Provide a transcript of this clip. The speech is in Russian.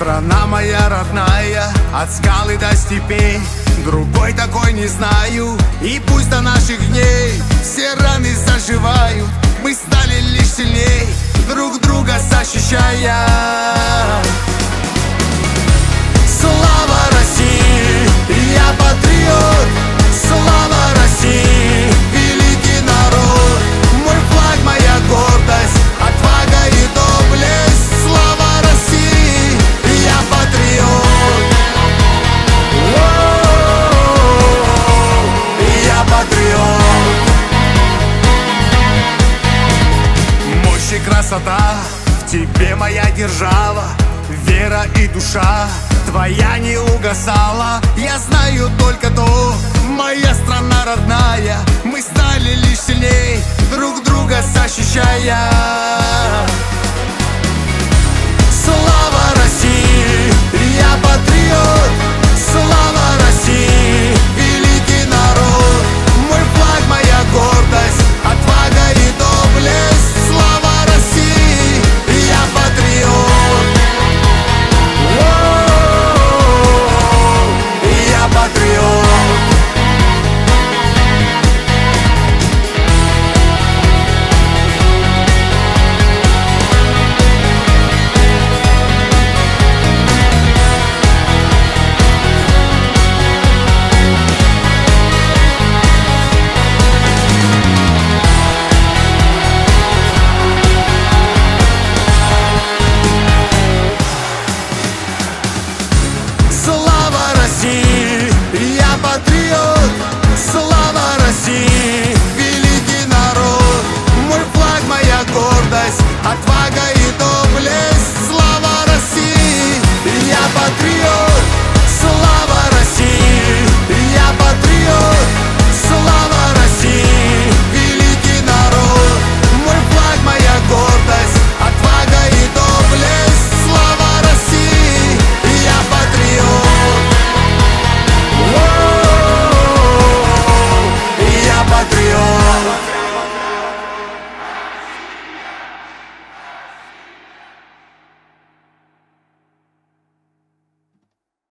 Страна моя родная, от скалы до степей, другой такой не знаю. И пусть до наших дней все раны заживают, мы стали лишь сильней, друг друга защищая. Слава России, я патриот. Слава России, великий народ. Мой флаг, моя гордость, отвага и доблесть. Слава России, я патриот. Я патриот. Мощь и красота в тебе, моя держава. Вера и душа твоя не угасала. Я знаю только то, моя страна родная, мы стали лишь сильней, друг друга защищая.